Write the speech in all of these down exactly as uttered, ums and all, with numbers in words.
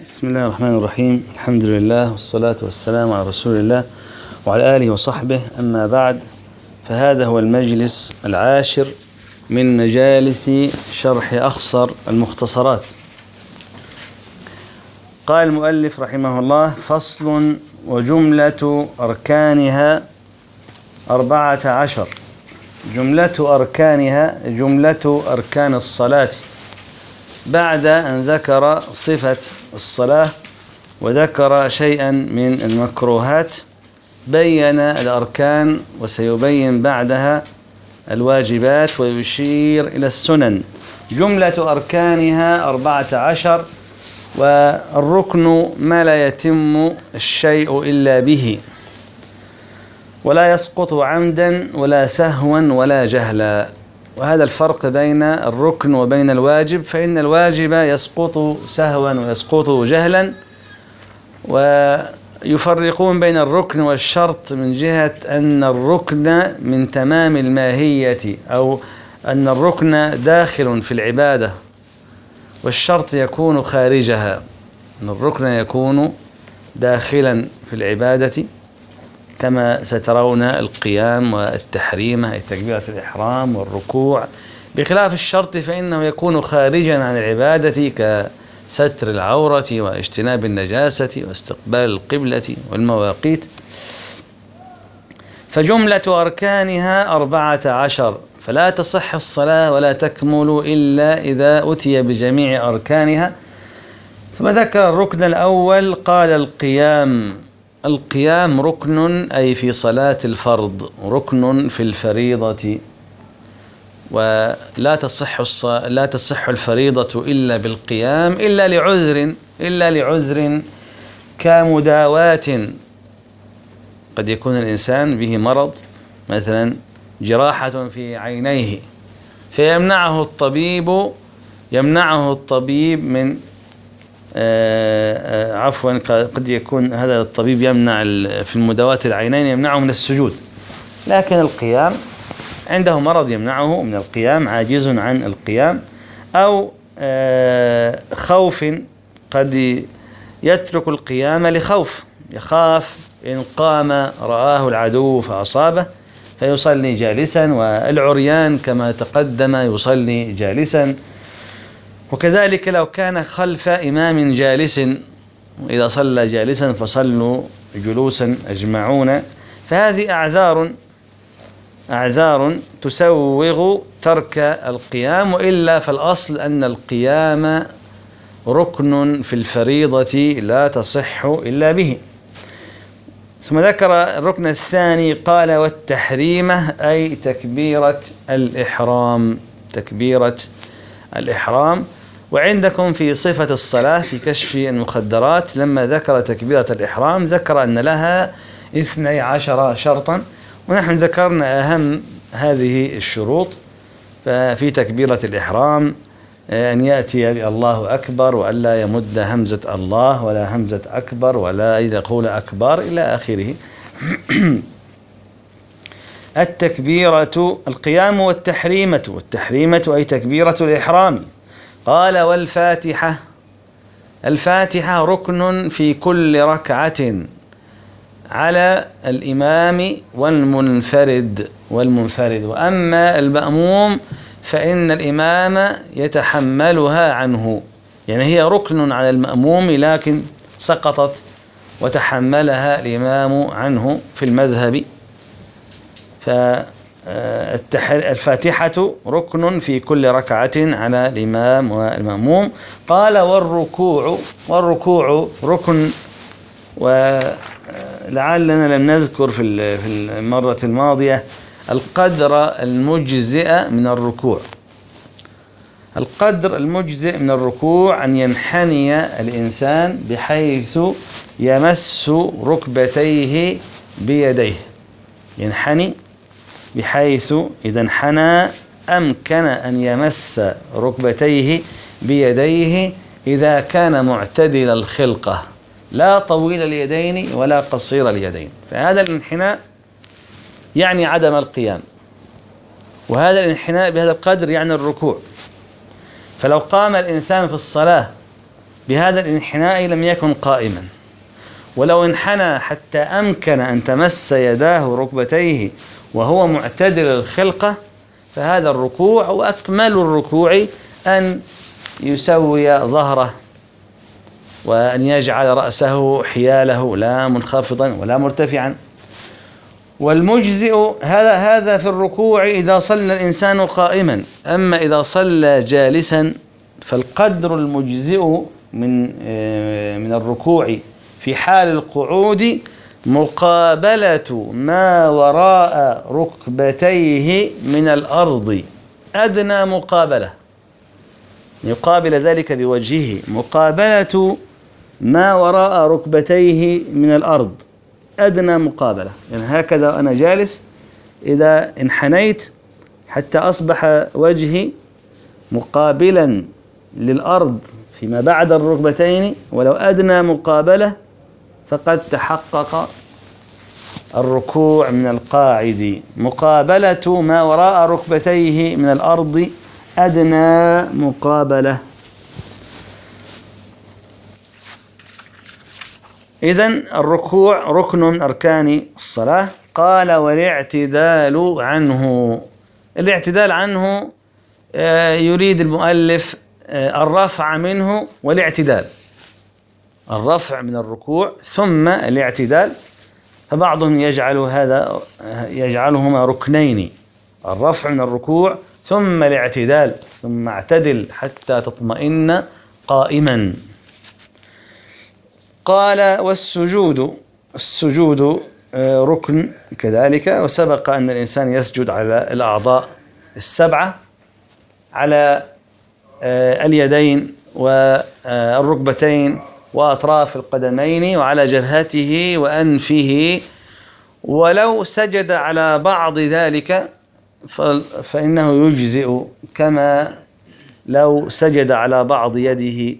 بسم الله الرحمن الرحيم. الحمد لله والصلاة والسلام على رسول الله وعلى آله وصحبه. أما بعد، فهذا هو المجلس العاشر من مجالس شرح أخصر المختصرات. قال المؤلف رحمه الله: فصل: وجملة أركانها أربعة عشر. جملة أركانها جملة أركان الصلاة، بعد أن ذكر صفة الصلاة وذكر شيئا من المكروهات بين الأركان، وسيبين بعدها الواجبات ويشير إلى السنن. جملة أركانها أربعة عشر، والركن ما لا يتم الشيء إلا به، ولا يسقط عمدا ولا سهوا ولا جهلا. وهذا الفرق بين الركن وبين الواجب، فإن الواجب يسقط سهوا ويسقط جهلا، ويفرقون بين الركن والشرط من جهة أن الركن من تمام الماهية، أو أن الركن داخل في العبادة، والشرط يكون خارجها. أن الركن يكون داخلا في العبادة، كما سترون القيام والتحريم أي تكبيرة الإحرام والركوع، بخلاف الشرط فإنه يكون خارجا عن العبادة، كستر العورة واجتناب النجاسة واستقبال القبلة والمواقيت. فجملة أركانها أربعة عشر، فلا تصح الصلاة ولا تكمل إلا إذا أتي بجميع أركانها. ثم ذكر الركن الأول، قال: القيام. القيام ركن أي في صلاة الفرض، ركن في الفريضة، ولا تصح الص... لا تصح الفريضة إلا بالقيام، إلا لعذر إلا لعذر كمداواة. قد يكون الإنسان به مرض، مثلا جراحة في عينيه، فيمنعه الطبيب يمنعه الطبيب من آه آه عفوا قد يكون هذا الطبيب يمنع في المداوات العينين يمنعه من السجود، لكن القيام عنده مرض يمنعه من القيام، عاجز عن القيام، أو آه خوف، قد يترك القيام لخوف، يخاف إن قام رآه العدو فأصابه فيصلي جالسا، والعريان كما تقدم يصلي جالسا. وكذلك لو كان خلف إمام جالس، إذا صلى جالسا فصلوا جلوسا أجمعون. فهذه أعذار أعذار تسوغ ترك القيام، وإلا فالأصل أن القيام ركن في الفريضة لا تصح إلا به. ثم ذكر الركن الثاني، قال: والتحريمة أي تكبيرة الإحرام. تكبيرة الإحرام. وعندكم في صفة الصلاة في كشف المخدرات، لما ذكر تكبيرة الإحرام ذكر أن لها اثني عشر شرطا، ونحن ذكرنا أهم هذه الشروط. ففي تكبيرة الإحرام أن يأتي بالله أكبر، وأن لا يمد همزة الله ولا همزة أكبر، ولا يقول أكبر إلى آخره. التكبيرة القيام والتحريمة. والتحريمة أي تكبيرة الإحرام. قال: والفاتحة. الفاتحة ركن في كل ركعة على الإمام والمنفرد والمنفرد وأما المأموم فإن الإمام يتحملها عنه، يعني هي ركن على المأموم لكن سقطت وتحملها الإمام عنه في المذهب. فالفاتحة ركن في كل ركعة على الإمام والمأموم. قال: والركوع. والركوع ركن، ولعلنا لم نذكر في المرة الماضية القدر المجزئ من الركوع. القدر المجزئ من الركوع أن ينحني الإنسان بحيث يمس ركبتيه بيديه، ينحني بحيث إذا انحنى أمكن أن يمس ركبتيه بيديه إذا كان معتدل الخلقة، لا طويل اليدين ولا قصير اليدين. فهذا الانحناء يعني عدم القيام، وهذا الانحناء بهذا القدر يعني الركوع. فلو قام الإنسان في الصلاة بهذا الانحناء لم يكن قائما، ولو انحنى حتى أمكن أن تمس يداه ركبتيه وهو معتدل الخلقة فهذا الركوع، وأكمل الركوع أن يسوي ظهره وأن يجعل رأسه حياله لا منخفضا ولا مرتفعا. والمجزئ هذا هذا في الركوع إذا صلى الإنسان قائما، أما إذا صلى جالسا فالقدر المجزئ من من الركوع في حال القعود مقابلة ما وراء ركبتيه من الأرض، أدنى مقابلة، يقابل ذلك بوجهه، مقابلة ما وراء ركبتيه من الأرض أدنى مقابلة. يعني هكذا أنا جالس إذا انحنيت حتى أصبح وجهي مقابلا للأرض فيما بعد الركبتين ولو أدنى مقابلة فقد تحقق الركوع من القاعد، مقابلة ما وراء ركبتيه من الأرض أدنى مقابلة. إذن الركوع ركن من أركان الصلاة. قال والاعتدال عنه، الاعتدال عنه يريد المؤلف الرفع منه والاعتدال، الرفع من الركوع ثم الاعتدال، فبعضهم يجعل هذا يجعلهما ركنين، الرفع من الركوع ثم الاعتدال، ثم اعتدل حتى تطمئن قائما. قال والسجود، السجود ركن كذلك، وسبق أن الإنسان يسجد على الأعضاء السبعة، على اليدين والركبتين وأطراف القدمين وعلى جبهته وأنفه، ولو سجد على بعض ذلك فإنه يجزئ كما لو سجد على بعض يده.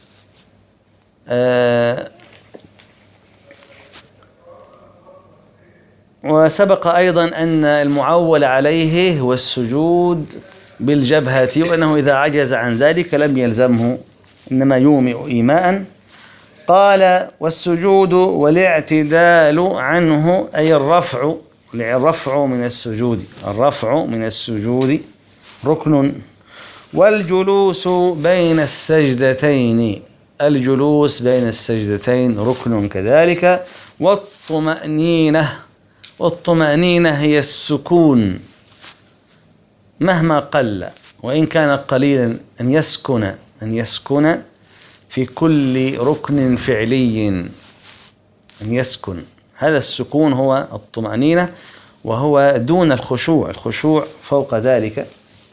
وسبق أيضا أن المعول عليه هو السجود بالجبهة، وأنه إذا عجز عن ذلك لم يلزمه إنما يومئ إيماء. قال والسجود والاعتدال عنه أي الرفع، الرفع من السجود، الرفع من السجود ركن. والجلوس بين السجدتين، الجلوس بين السجدتين ركن كذلك. والطمأنينة، والطمأنينة هي السكون مهما قل وإن كان قليلا، أن يسكن أن يسكن في كل ركن فعلي، أن يسكن، هذا السكون هو الطمأنينة، وهو دون الخشوع، الخشوع فوق ذلك،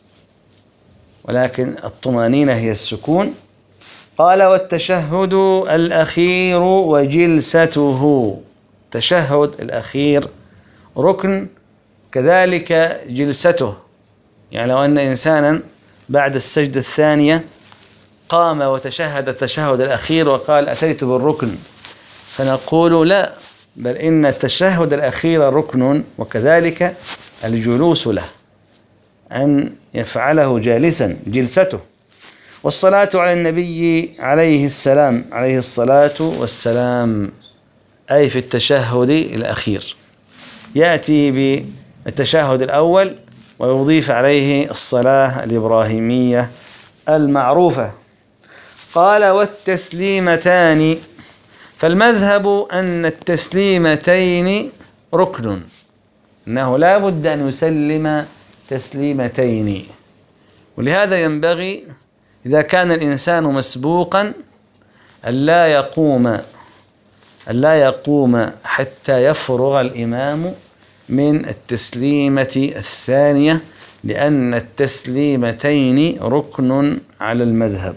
ولكن الطمأنينة هي السكون. قال والتشهد الأخير وجلسته، التشهد الأخير ركن كذلك جلسته، يعني لو أن إنسانا بعد السجدة الثانية قام وتشهد التشهد الأخير وقال أتيت بالركن، فنقول لا، بل إن التشهد الأخير ركن، وكذلك الجلوس له أن يفعله جالسا جلسته. والصلاة على النبي عليه السلام، عليه الصلاة والسلام، أي في التشهد الأخير، يأتي بالتشهد الأول ويضيف عليه الصلاة الإبراهيمية المعروفة. قال والتسليمتان، فالمذهب أن التسليمتين ركن، أنه لا بد أن يسلم تسليمتين، ولهذا ينبغي إذا كان الإنسان مسبوقا ألا يقوم ألا يقوم حتى يفرغ الإمام من التسليمة الثانية، لأن التسليمتين ركن على المذهب.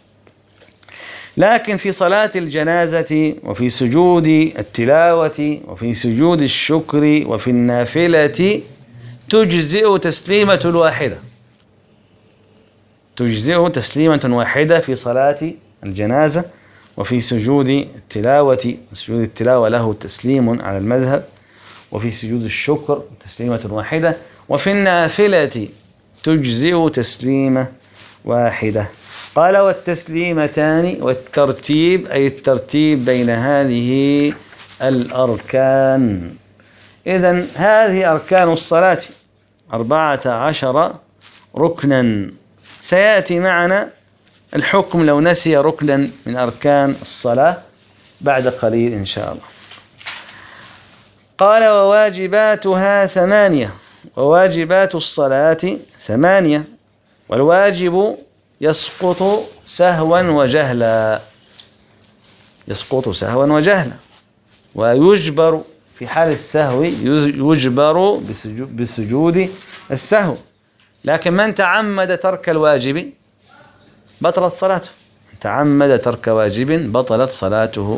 لكن في صلاة الجنازة وفي سجود التلاوة وفي سجود الشكر وفي النافلة تجزئ تسليمة واحدة، تجزئ تسليمة واحدة في صلاة الجنازة وفي سجود التلاوة، سجود التلاوة له تسليم على المذهب، وفي سجود الشكر تسليمة واحدة، وفي النافلة تجزئ تسليمة واحدة. قال والتسليمتان والترتيب أي الترتيب بين هذه الأركان. إذن هذه أركان الصلاة أربعة عشر ركنا. سيأتي معنا الحكم لو نسي ركنا من أركان الصلاة بعد قليل إن شاء الله. قال وواجباتها ثمانية. وواجبات الصلاة ثمانية، والواجب يسقط سهوا وجهلا، يسقط سهوا وجهلا، ويجبر في حال السهو، يجبر بسجود السهو. لكن من تعمد ترك الواجب بطلت صلاته، تعمد ترك واجب بطلت صلاته.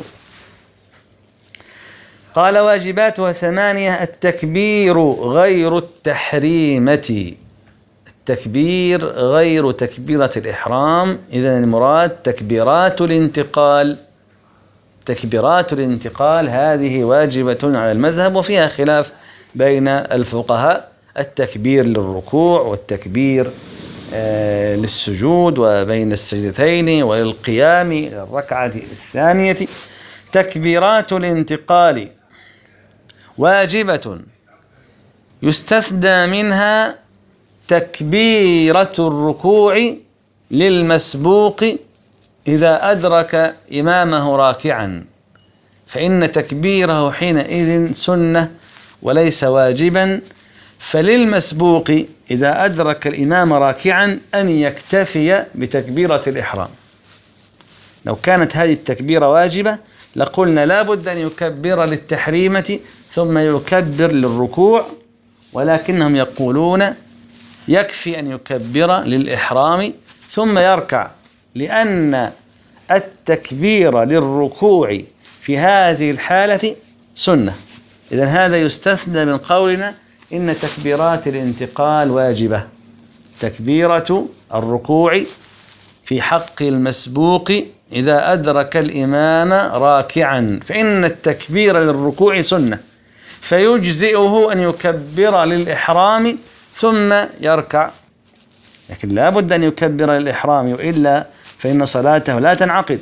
قال واجباتها ثمانية: التكبير غير التحريمة، التكبير غير تكبيرة الإحرام. إذن المراد تكبيرات الانتقال. تكبيرات الانتقال هذه واجبة على المذهب، وفيها خلاف بين الفقهاء: التكبير للركوع والتكبير آه للسجود وبين السجدتين وللقيام للركعة الثانية. تكبيرات الانتقال واجبة، يستثنى منها تكبيرة الركوع للمسبوق إذا أدرك إمامه راكعا، فإن تكبيره حينئذ سنة وليس واجبا. فللمسبوق إذا أدرك الإمام راكعا أن يكتفي بتكبيرة الإحرام. لو كانت هذه التكبيرة واجبة لقلنا لا بد أن يكبر للتحريمة ثم يكبر للركوع، ولكنهم يقولون يكفي أن يكبر للإحرام ثم يركع، لأن التكبير للركوع في هذه الحالة سنة. إذن هذا يستثنى من قولنا إن تكبيرات الانتقال واجبة. تكبيرة الركوع في حق المسبوق إذا أدرك الإمام راكعا، فإن التكبير للركوع سنة، فيجزئه أن يكبر للإحرام ثم يركع، لكن لا بد أن يكبر للإحرام وإلا فإن صلاته لا تنعقد.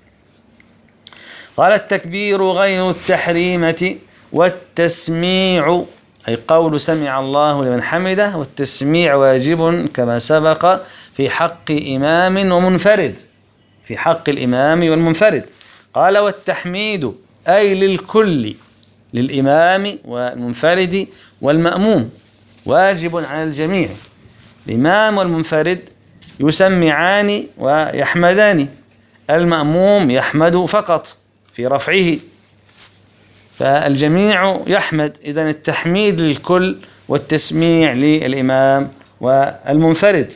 قال التكبير غير التحريمة والتسميع، أي قول سمع الله لمن حمده، والتسميع واجب كما سبق في حق إمام ومنفرد، في حق الإمام والمنفرد. قال والتحميد أي للكل، للإمام والمنفرد والمأموم، واجب على الجميع. الإمام والمنفرد يسمعان ويحمدان، المأموم يحمد فقط في رفعه، فالجميع يحمد. إذن التحميد للكل والتسميع للإمام والمنفرد.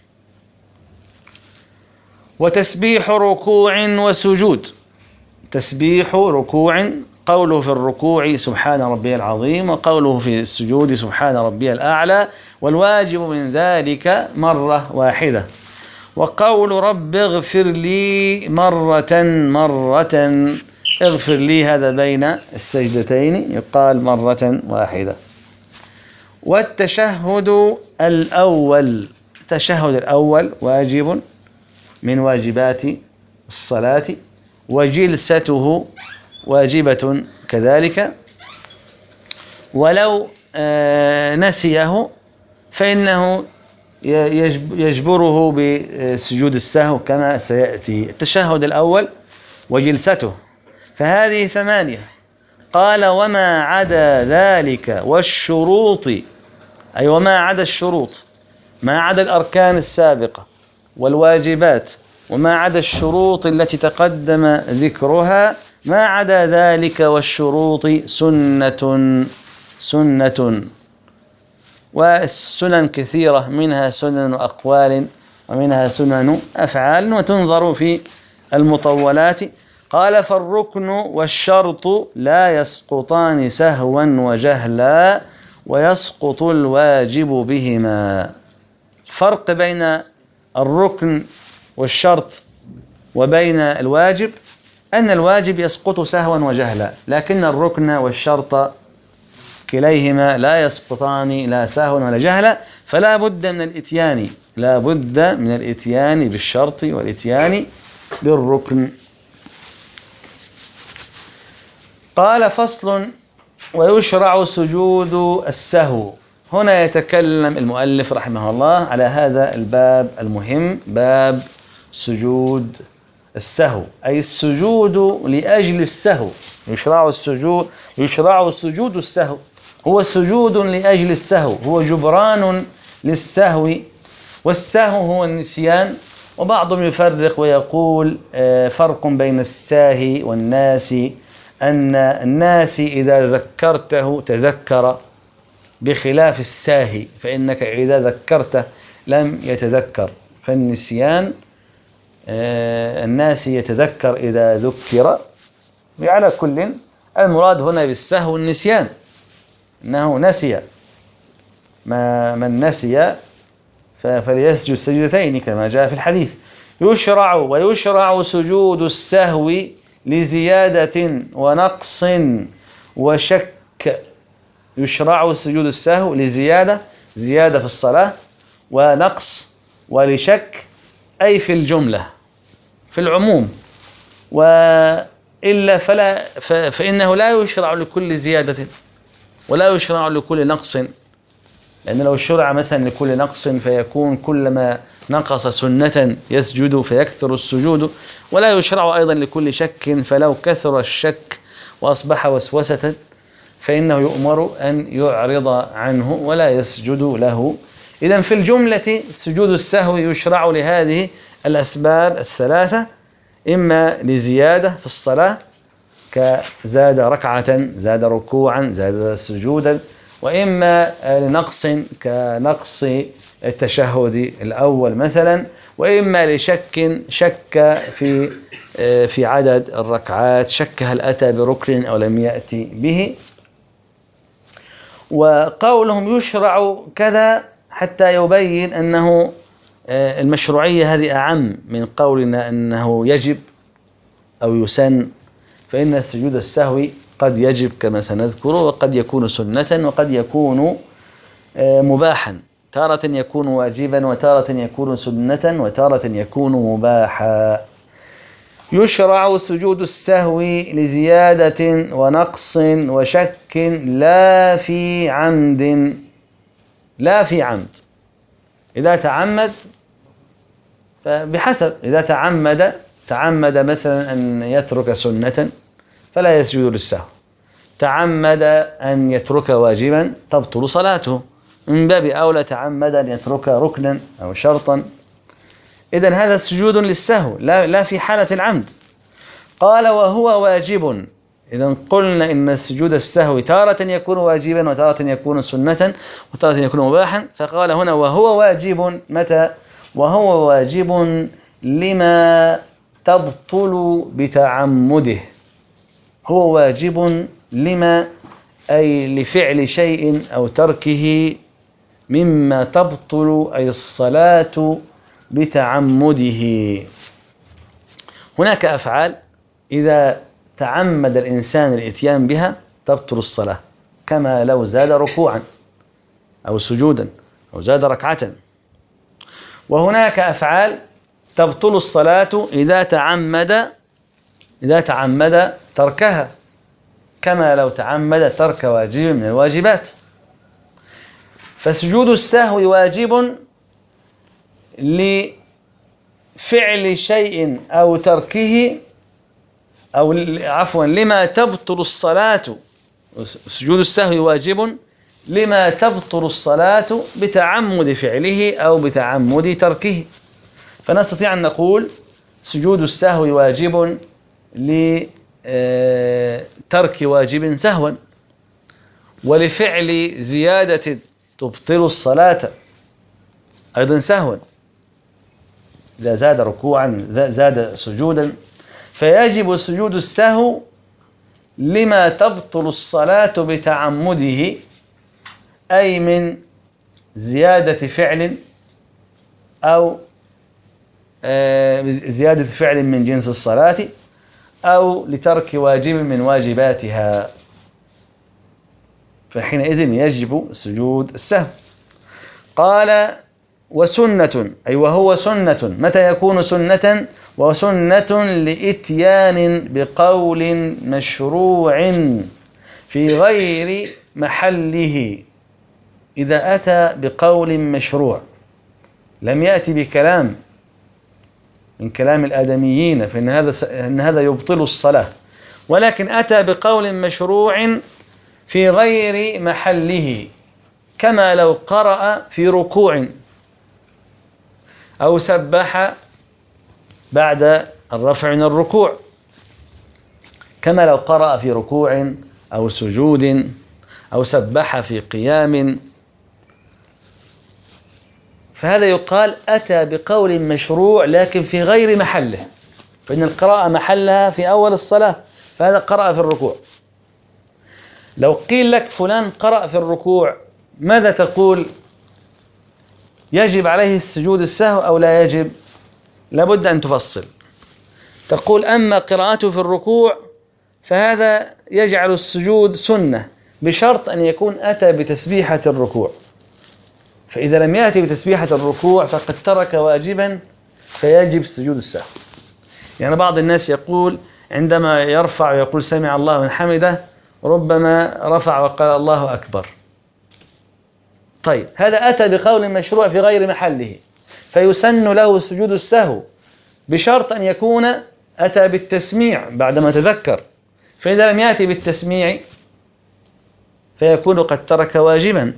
وتسبيح ركوع وسجود، تسبيح ركوع قوله في الركوع سبحان ربي العظيم، وقوله في السجود سبحان ربي الأعلى، والواجب من ذلك مرة واحدة. وقول رب اغفر لي مرة مرة، اغفر لي هذا بين السجدتين يقال مرة واحدة. والتشهد الأول، التشهد الأول واجب من واجبات الصلاة، وجلسته واجبة كذلك، ولو نسيه فإنه يجبره بسجود السهو كما سيأتي. التشهد الأول وجلسته، فهذه ثمانية. قال وما عدا ذلك والشروط، أي وما عدا الشروط، ما عدا الأركان السابقة والواجبات، وما عدا الشروط التي تقدم ذكرها، ما عدا ذلك والشروط سنة سنة. والسنن كثيرة، منها سنن أقوال ومنها سنن أفعال، وتنظر في المطولات. قال فالركن والشرط لا يسقطان سهوا وجهلا، ويسقط الواجب بهما. الفرق بين الركن والشرط وبين الواجب أن الواجب يسقط سهوا وجهلا، لكن الركن والشرط كليهما لا يسقطان لا سهوا ولا جهلا، فلا بد من الإتيان لا بد من الإتيان بالشرط والإتيان بالركن. قال فصل: ويشرع سجود السهو. هنا يتكلم المؤلف رحمه الله على هذا الباب المهم، باب سجود السهو، أي السجود لأجل السهو. يشرع السجود يشرع سجود السهو، هو سجود لأجل السهو، هو جبران للسهو، والسهو هو النسيان. وبعضهم يفرق ويقول فرق بين الساهي والناسي، أن الناسي إذا ذكرته تذكر، بخلاف الساهي فإنك إذا ذكرته لم يتذكر. فالنسيان الناسي يتذكر إذا ذكر. وعلى كل، المراد هنا بالسهو النسيان، أنه نسي، ما من نسي فليسجد سجدتين كما جاء في الحديث. يشرع ويشرع سجود السهو لزيادة ونقص وشك. يشرع سجود السهو لزيادة، زيادة في الصلاة، ونقص ولشك، أي في الجملة في العموم. وإلا فلا فإنه لا يشرع لكل زيادة ولا يشرع لكل نقص، لأن لو شرع مثلا لكل نقص فيكون كلما نقص سنة يسجد فيكثر السجود، ولا يشرع أيضا لكل شك، فلو كثر الشك وأصبح وسوسة فإنه يؤمر أن يعرض عنه ولا يسجد له. إذن في الجملة سجود السهو يشرع لهذه الأسباب الثلاثة: إما لزيادة في الصلاة كزاد ركعة، زاد ركوعا، زاد سجودا، وإما لنقص كنقص التشهد الأول مثلا، وإما لشك، شك في في عدد الركعات، شك هل أتى بركن أو لم يأتي به. وقولهم يشرع كذا حتى يبين أنه المشروعية هذه أعم من قولنا أنه يجب أو يسن، فإن سجود السهو قد يجب كما سنذكر، وقد يكون سنة، وقد يكون مباحا، تارة يكون واجبا، وتارة يكون سنة، وتارة يكون مباحا. يشرع سجود السهو لزيادة ونقص وشك لا في عمد. لا في عمد، إذا تعمد فبحسب، إذا تعمد تعمد مثلا أن يترك سنة فلا يسجد للسهو، تعمد أن يترك واجبا تبطل صلاته، من باب أولى تعمد أن يترك ركنا أو شرطا. إذن هذا سجود للسهو، لا, لا في حالة العمد. قال وهو واجب. إذن قلنا إن سجود السهو تارة يكون واجبا، وتارة يكون سنة، وتارة يكون مباحا. فقال هنا وهو واجب. متى؟ وهو واجب لما تبطل بتعمده. هو واجب لما، أي لفعل شيء أو تركه مما تبطل أي الصلاة بتعمده. هناك أفعال إذا تعمد الإنسان الإتيان بها تبطل الصلاة، كما لو زاد ركوعا أو سجودا أو زاد ركعة. وهناك أفعال تبطل الصلاة إذا تعمد إذا تعمد تركها، كما لو تعمد ترك واجب من الواجبات. فسجود السهو واجب لفعل شيء أو تركه، أو عفوا لما تبطل الصلاة. سجود السهو واجب لما تبطل الصلاة بتعمد فعله أو بتعمد تركه. فنستطيع أن نقول سجود السهو واجب لترك واجب سهوا، ولفعل زيادة تبطل الصلاة أيضا سهوا، إذا زاد ركوعا زاد سجودا. فيجب سجود السهو لما تبطل الصلاة بتعمده، أي من زيادة فعل أو زيادة فعل من جنس الصلاة، أو لترك واجب من واجباتها، فحينئذ يجب سجود السهو. قال وسنة أي وهو سنة. متى يكون سنة؟ وسنة لإتيان بقول مشروع في غير محله. إذا أتى بقول مشروع لم يأتي بكلام من كلام الآدميين فإن هذا إن هذا يبطل الصلاة، ولكن أتى بقول مشروع في غير محله، كما لو قرأ في ركوع أو سبح بعد الرفع من الركوع، كما لو قرأ في ركوع أو سجود أو سبح في قيام، فهذا يقال أتى بقول مشروع لكن في غير محله، فإن القراءة محلها في أول الصلاة، فهذا قرأ في الركوع. لو قيل لك فلان قرأ في الركوع ماذا تقول؟ يجب عليه السجود السهو أو لا يجب؟ لابد أن تفصل. تقول أما قراءته في الركوع فهذا يجعل السجود سنة بشرط أن يكون أتى بتسبيحة الركوع، فإذا لم يأتي بتسبيحة الركوع فقد ترك واجبا فيجب سجود السهو. يعني بعض الناس يقول عندما يرفع ويقول سمع الله من حمده ربما رفع وقال الله أكبر. طيب هذا أتى بقول مشروع في غير محله، فيسن له سجود السهو بشرط أن يكون أتى بالتسميع بعدما تذكر، فإذا لم يأتي بالتسميع فيكون قد ترك واجبا.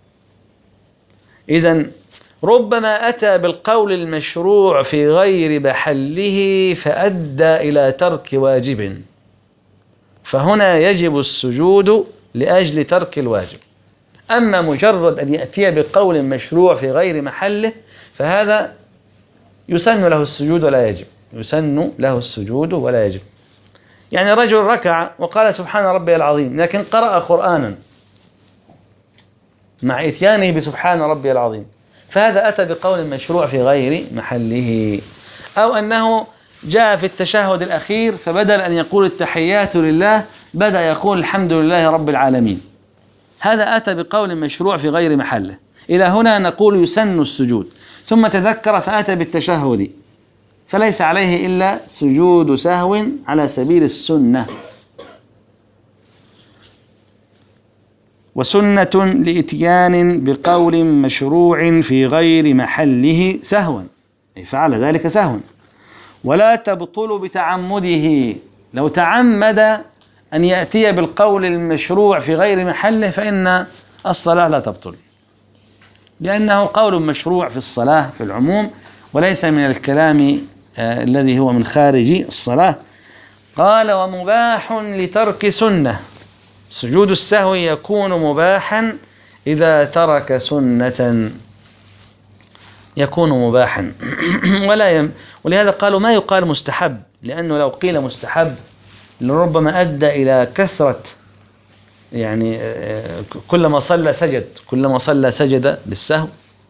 إذن ربما أتى بالقول المشروع في غير محله فأدى إلى ترك واجب، فهنا يجب السجود لأجل ترك الواجب. أما مجرد أن يأتي بقول مشروع في غير محله فهذا يسن له السجود ولا يجب، يسن له السجود ولا يجب. يعني رجل ركع وقال سبحان ربي العظيم لكن قرأ قرآنا مع إتيانه بسبحان ربي العظيم، فهذا أتى بقول مشروع في غير محله. أو أنه جاء في التشهد الأخير فبدل أن يقول التحيات لله بدأ يقول الحمد لله رب العالمين، هذا أتى بقول مشروع في غير محله. إلى هنا نقول يسن السجود، ثم تذكر فأتى بالتشهد فليس عليه إلا سجود سهو على سبيل السنة. وسنة لإتيان بقول مشروع في غير محله سهوا، أي فعل ذلك سهوا، ولا تبطل بتعمده. لو تعمد أن يأتي بالقول المشروع في غير محله فإن الصلاة لا تبطل، لأنه قول مشروع في الصلاة في العموم وليس من الكلام آه الذي هو من خارج الصلاة. قال ومباح لترك سنة. سجود السهو يكون مباحا إذا ترك سنة، يكون مباحا ولا يم ولهذا قالوا ما يقال مستحب، لأنه لو قيل مستحب لربما أدى إلى كثرة، يعني كلما صلى سجد كلما صلى سجد للسهو،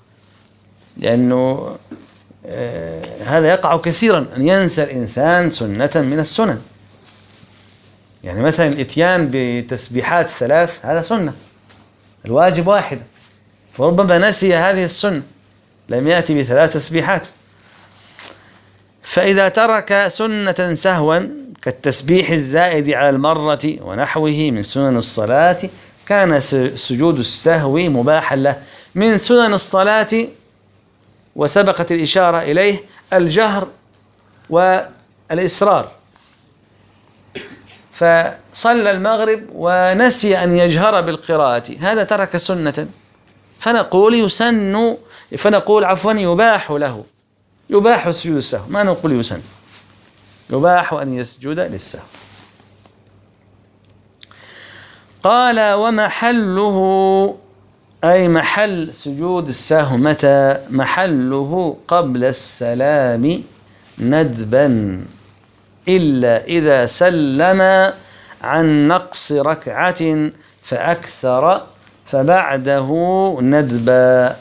لأنه هذا يقع كثيرا أن ينسى الإنسان سنة من السنن. يعني مثلا الإتيان بتسبيحات ثلاث هذا سنة، الواجب واحد، فربما نسي هذه السنة لم يأتي بثلاث تسبيحات. فإذا ترك سنة سهوا كالتسبيح الزائد على المرة ونحوه من سنن الصلاة كان سجود السهو مباحا له. من سنن الصلاة وسبقت الإشارة إليه الجهر والإسرار، فصلى المغرب ونسي أن يجهر بالقراءة، هذا ترك سنة، فنقول يسن فنقول عفوا يباح له، يباح سجود السهو، ما نقول يسن، يباح أن يسجد للسهو. قال ومحله أي محل سجود السهو متى؟ محله قبل السلام ندبا، إلا إذا سلم عن نقص ركعة فأكثر فبعده ندبا.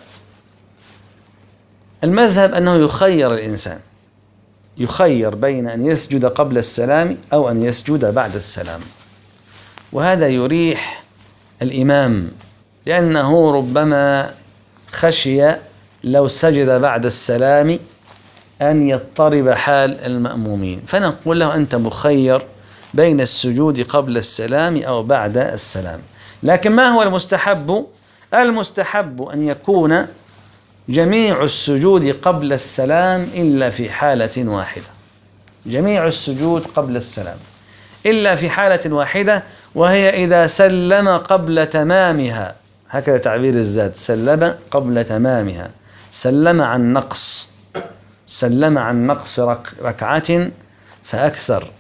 المذهب أنه يخير الإنسان، يخير بين أن يسجد قبل السلام أو أن يسجد بعد السلام، وهذا يريح الإمام، لأنه ربما خشي لو سجد بعد السلام أن يضطرب حال المأمومين، فنقول له أنت مخير بين السجود قبل السلام أو بعد السلام. لكن ما هو المستحب؟ المستحب أن يكون جميع السجود قبل السلام إلا في حالة واحدة، جميع السجود قبل السلام إلا في حالة واحدة، وهي إذا سلم قبل تمامها، هكذا تعبير الزاد، سلم قبل تمامها، سلم عن نقص، سلم عن نقص ركعة فأكثر،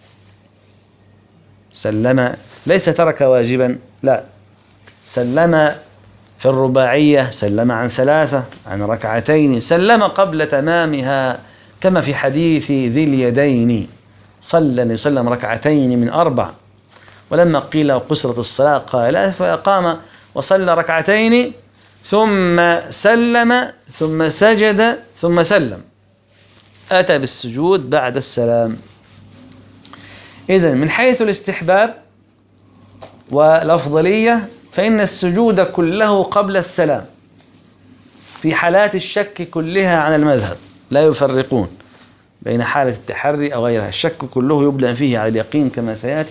سلم ليس ترك واجبا، لا، سلم في الرباعية، سلم عن ثلاثة، عن ركعتين، سلم قبل تمامها، كما في حديث ذي اليدين صلى يسلم ركعتين من أربع، ولما قيل قصرت الصلاة قال فقام وصلى ركعتين ثم سلم ثم سجد ثم سلم، أتى بالسجود بعد السلام. إذن من حيث الاستحباب والأفضلية فإن السجود كله قبل السلام في حالات الشك كلها عن المذهب، لا يفرقون بين حالة التحري أو غيرها، الشك كله يبنى فيه على اليقين كما سيأتي.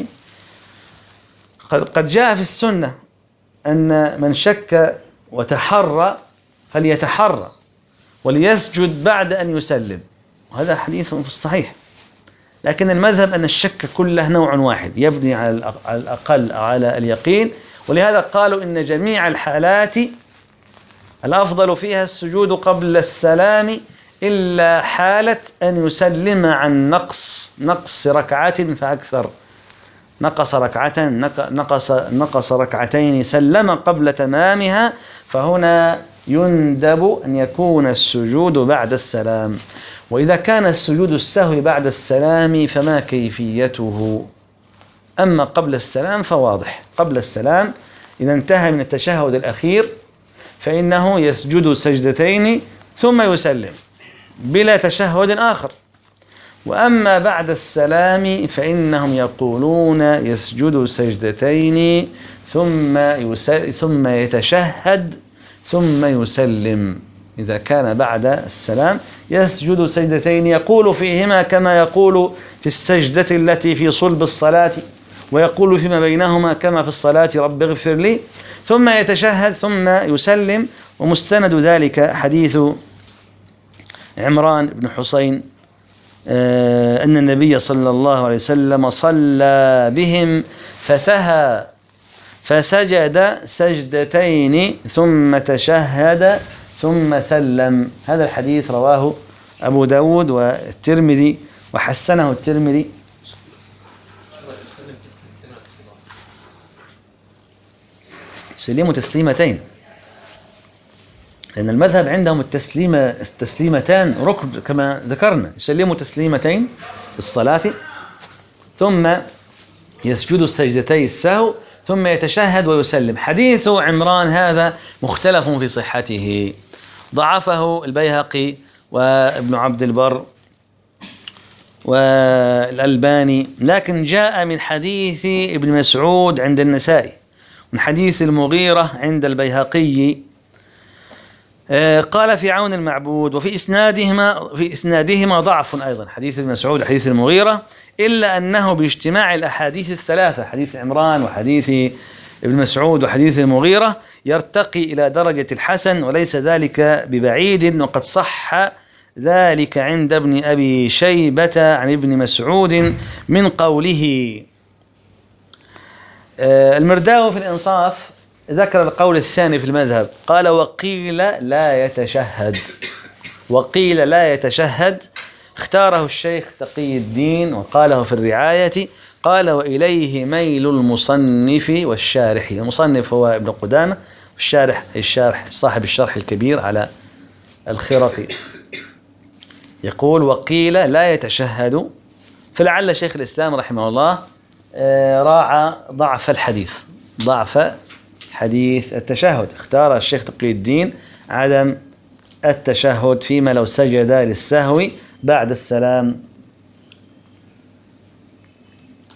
قد جاء في السنة أن من شك وتحرى فليتحرى وليسجد بعد أن يسلم، وهذا حديث في الصحيح. لكن المذهب أن الشك كله نوع واحد يبني على الأقل أو على اليقين، ولهذا قالوا إن جميع الحالات الأفضل فيها السجود قبل السلام إلا حالة أن يسلم عن نقص نقص ركعة فأكثر، نقص ركعة نقص نقص ركعتين سلم قبل تمامها، فهنا يندب أن يكون السجود بعد السلام. وإذا كان السجود السهو بعد السلام فما كيفيته؟ أما قبل السلام فواضح، قبل السلام إذا انتهى من التشهد الأخير فإنه يسجد سجدتين ثم يسلم بلا تشهد آخر. وأما بعد السلام فإنهم يقولون يسجد سجدتين ثم ثم يتشهد ثم يسلم. إذا كان بعد السلام يسجد سجدتين يقول فيهما كما يقول في السجدة التي في صلب الصلاة، ويقول فيما بينهما كما في الصلاة رب اغفر لي، ثم يتشهد ثم يسلم. ومستند ذلك حديث عمران بن حسين آه أن النبي صلى الله عليه وسلم صلى بهم فسهى فسجد سجدتين ثم تشهد ثم سلم. هذا الحديث رواه أبو داود والترمذي وحسنه الترمذي. يسلموا تسليمتين، لأن المذهب عندهم التسليمة التسليمتان ركن كما ذكرنا، يسلموا تسليمتين في الصلاة ثم يسجد السجدتي السهو ثم يتشهد ويسلم. حديث عمران هذا مختلف في صحته، ضعفه البيهقي وابن عبد البر والألباني، لكن جاء من حديث ابن مسعود عند النسائي، من حديث المغيرة عند البيهقي. قال في عون المعبود وفي إسنادهما في إسنادهما ضعف أيضا، حديث ابن مسعود وحديث المغيرة، إلا أنه باجتماع الأحاديث الثلاثة، حديث عمران وحديث ابن مسعود وحديث المغيرة، يرتقي إلى درجة الحسن، وليس ذلك ببعيد. وقد صح ذلك عند ابن أبي شيبة عن ابن مسعود من قوله. المرداوي في الإنصاف ذكر القول الثاني في المذهب، قال وقيل لا يتشهد، وقيل لا يتشهد، اختاره الشيخ تقي الدين وقاله في الرعاية، قال وإليه ميل المصنف والشارح. المصنف هو ابن قدامة، والشارح الشارح صاحب الشرح الكبير على الخرقي، يقول وقيل لا يتشهد، فلعل شيخ الإسلام رحمه الله راعى ضعف الحديث، ضعف حديث التشهد، اختار الشيخ تقي الدين عدم التشهد فيما لو سجد للسهو بعد السلام.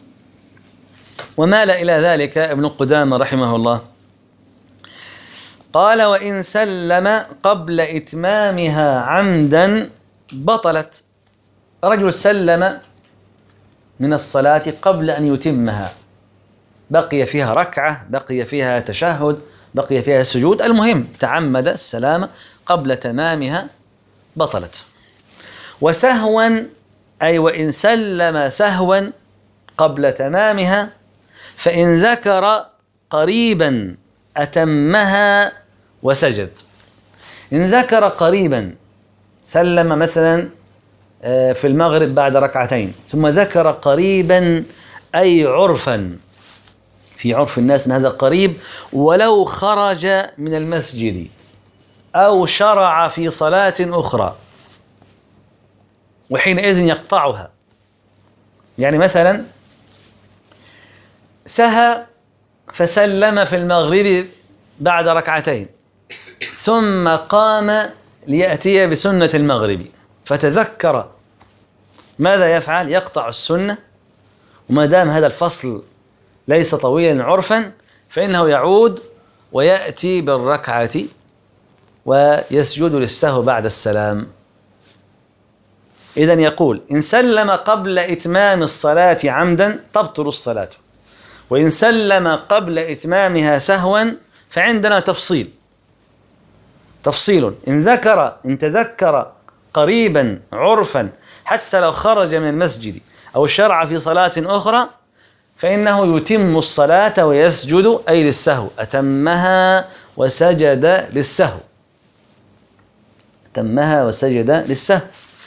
ومال إلى ذلك ابن قدامة رحمه الله. قال وإن سلم قبل إتمامها عمدا بطلت. رجل سلم من الصلاة قبل أن يتمها، بقي فيها ركعة، بقي فيها تشهد، بقي فيها سجود، المهم تعمد السلام قبل تمامها بطلت. وسهوا أي وإن سلم سهوا قبل تمامها فإن ذكر قريبا أتمها وسجد. إن ذكر قريبا، سلم مثلا في المغرب بعد ركعتين ثم ذكر قريبا أي عرفا، في عرف الناس أن هذا قريب، ولو خرج من المسجد أو شرع في صلاة أخرى وحينئذ يقطعها. يعني مثلا سهى فسلم في المغرب بعد ركعتين ثم قام ليأتي بسنة المغرب فتذكر، ماذا يفعل؟ يقطع السنة، وما دام هذا الفصل ليس طويلا عرفا فإنه يعود ويأتي بالركعة ويسجد للسهو بعد السلام. إذن يقول إن سلم قبل إتمام الصلاة عمدا تبطل الصلاة، وإن سلم قبل إتمامها سهوا فعندنا تفصيل تفصيل إن ذكر إن تذكر قريبا عرفا حتى لو خرج من المسجد أو شرع في صلاة أخرى فإنه يتم الصلاة ويسجد أي للسهو، أتمها وسجد للسهو، أتمها وسجد للسهو.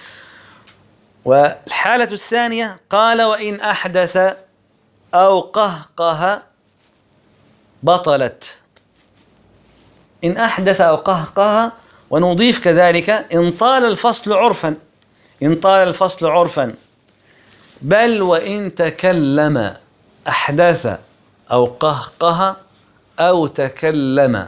والحالة الثانية قال وإن أحدث أو قهقه بطلت. إن أحدث أو قهقه، ونضيف كذلك إن طال الفصل عرفا، إن طال الفصل عرفا، بل وإن تكلم أحدث أو قهقه أو تكلم.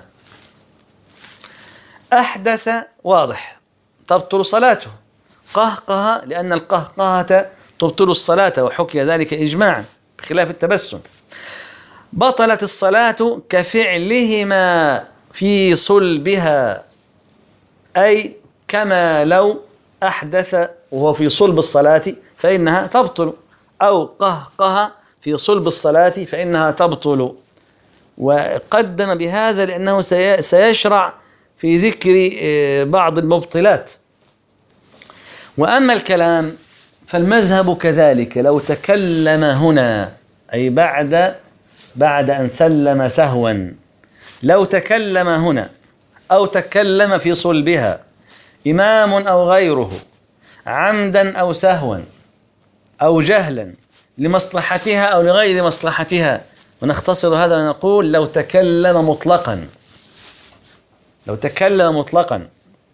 أحدث واضح تبطل صلاته، قهقه لأن القهقهة تبطل الصلاة وحكي ذلك إجماعا بخلاف التبسم. بطلت الصلاة كفعلهما في صلبها، أي كما لو أحدث وهو في صلب الصلاة فإنها تبطل، أو قهقه في صلب الصلاة فإنها تبطل. وقدم بهذا لأنه سيشرع في ذكر بعض المبطلات. وأما الكلام فالمذهب كذلك، لو تكلم هنا أي بعد بعد أن سلم سهوا، لو تكلم هنا أو تكلم في صلبها إمام أو غيره عمدا أو سهوا أو جهلا لمصلحتها أو لغير مصلحتها، ونختصر هذا ونقول لو تكلم مطلقا، لو تكلم مطلقا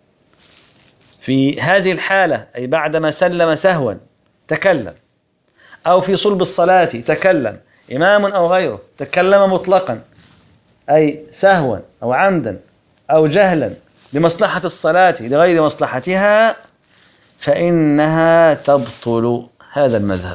في هذه الحالة أي بعدما سلم سهوا تكلم، أو في صلب الصلاة تكلم، إمام أو غيره تكلم مطلقا أي سهوا أو عمدا أو جهلا لمصلحة الصلاة لغير مصلحتها فإنها تبطل. هذا المذهب.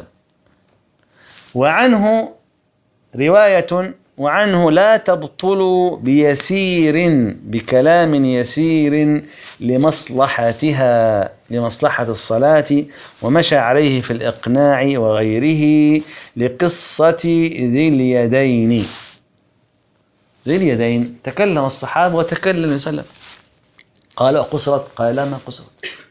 وعنه رواية وعنه لا تبطل بيسير، بكلام يسير لمصلحتها لمصلحة الصلاة، ومشى عليه في الإقناع وغيره لقصة ذي اليدين. ذي اليدين تكلم الصحابة وتكلم النبي صلى الله عليه وسلم، قال قصرت؟ قال لا ما قصرت،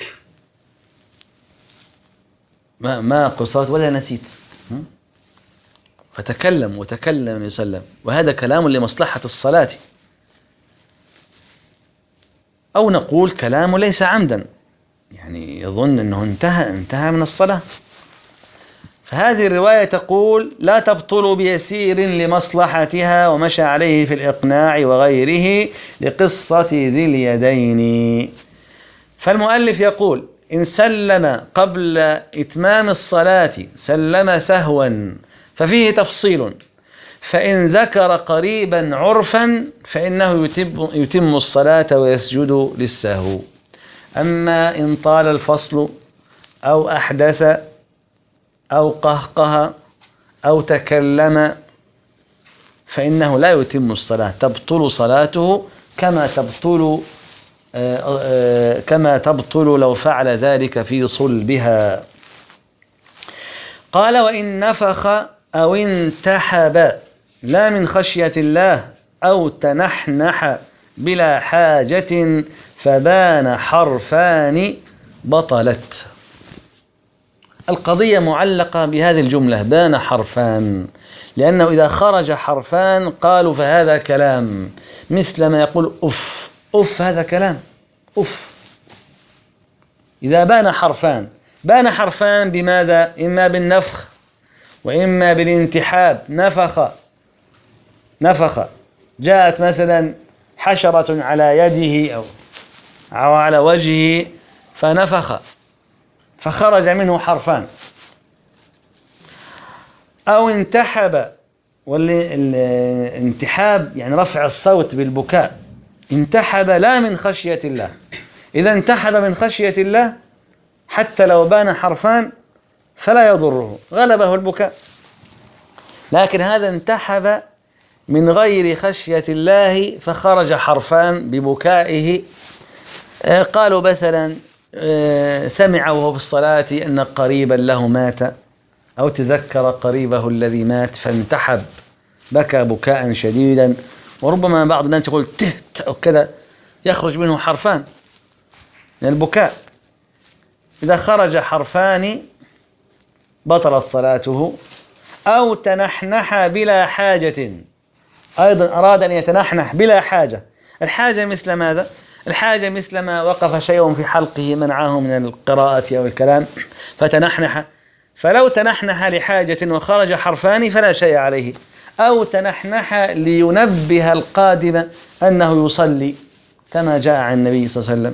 ما ما قصرت ولا نسيت، فتكلم وتكلم النبي صلى الله عليه وسلم، وهذا كلام لمصلحة الصلاة. أو نقول كلام ليس عمدا، يعني يظن أنه انتهى انتهى من الصلاة. فهذه الرواية تقول لا تبطل بيسير لمصلحتها، ومشى عليه في الإقناع وغيره لقصة ذي اليدين. فالمؤلف يقول إن سلم قبل إتمام الصلاة سلم سهوا ففيه تفصيل، فإن ذكر قريبا عرفا فإنه يتم, يتم الصلاة ويسجد للسهو. أما إن طال الفصل أو أحدث أو قهقه أو تكلم فإنه لا يتم الصلاة، تبطل صلاته كما تبطل كما تبطل لو فعل ذلك في صلبها. قال: وإن نفخ أو انتحب لا من خشية الله أو تنحنح بلا حاجة فبان حرفان بطلت. القضية معلقة بهذه الجملة بان حرفان، لأنه إذا خرج حرفان قالوا فهذا كلام، مثل ما يقول أف أف، هذا كلام أف. إذا بان حرفان، بان حرفان بماذا؟ إما بالنفخ وإما بالانتحاب. نفخ نفخ جاءت مثلا حشرة على يده أو أو على وجهه فنفخ فخرج منه حرفان. أو انتحب، والانتحاب يعني رفع الصوت بالبكاء. انتحب لا من خشية الله، إذا انتحب من خشية الله حتى لو بان حرفان فلا يضره، غلبه البكاء. لكن هذا انتحب من غير خشية الله فخرج حرفان ببكائه. قالوا مثلا سمع وهو في الصلاة أن قريبا له مات، أو تذكر قريبه الذي مات فانتحب، بكى بكاء شديدا. وربما بعض الناس يقول تهت أو كذا، يخرج منه حرفان من البكاء. إذا خرج حرفان بطلت صلاته. أو تنحنح بلا حاجة، أيضا أراد أن يتنحنح بلا حاجة. الحاجة مثل ماذا؟ الحاجة مثل ما وقف شيء في حلقه منعه من القراءة أو الكلام فتنحنح، فلو تنحنح لحاجة وخرج حرفان فلا شيء عليه. أو تنحنح لينبه القادم أنه يصلي، كما جاء عن النبي صلى الله عليه وسلم،